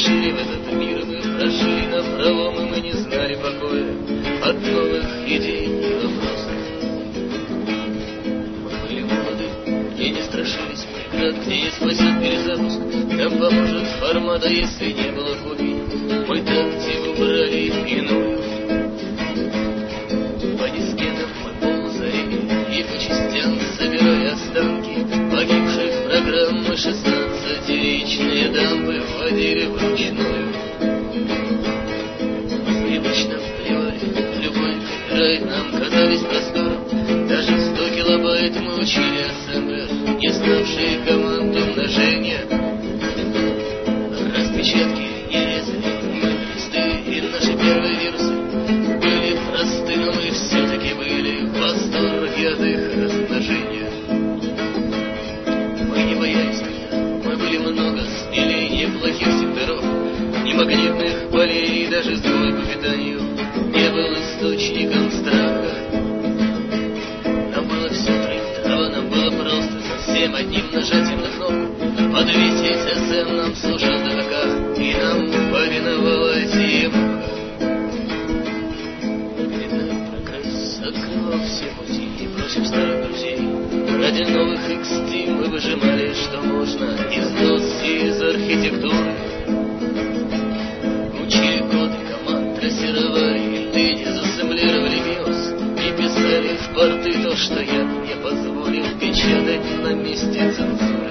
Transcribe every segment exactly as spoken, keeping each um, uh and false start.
спешили в этот мир, мы прошли напролом, и мы не знали покоя от новых идей и вопросов. Мы были молоды и не страшились преград, где не спасет перезапуск, нам поможет формат, а если не было копий, мы тактику брали иную. По дискетам мы ползали и по частям собирая останки погибших программ, мы шестнадцатиричные дампы вводили вручную. Мы привычно вплевали в любой копирайт, нам казались простором, даже в сто килобайт мы учили ассемблер, не знавшие команду умножения. Распечатки не резали мы листы, и наши первые вирусы были просты, но мы все-таки были в восторге от их размножения. Мы не боялись тогда, мы были много смелее неплохих секторов, ни магнитных полей, и даже сбой по питанию не был источником страха. Нам было все трындраво, нам было просто совсем одним нажатием на кнопку подвесить СМ, нам служил ДК, и нам повиновалась ЕМК. Видно, прогресс открывал все пути, и бросив старых друзей, ради новых икс ти мы выжимали, что можно, из дос и из архитектуры. Учили коды команд, трассировали инты, дезассемблировали биос и писали в порты то, что я не позволил печатать на месте цензуры.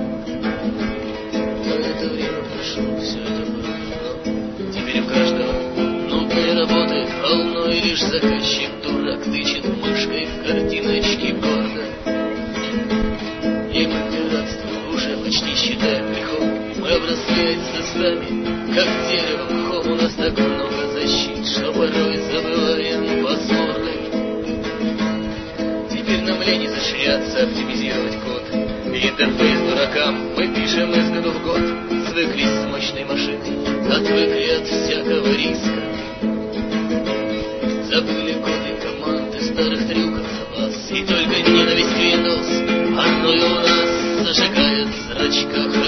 Но это время прошло, все это было давно. Теперь у каждого нудной работы полно, и лишь заказчик дурак тычет мышкой в картиночки борда. И мы пиратство уже почти считаем грехом. Мы обросли составами, как дерево мхом. У нас так много защит, что порой забываем паспорты. Теперь нам лень изощряться, оптимизировать код. Интерфейс дуракам мы пишем из года в год. Свыклись с мощной машиной, отвыкли от всякого риска. Забыли коды команд и старых трюков запас, и только ненависть к Windows одной у нас зажигает в зрачках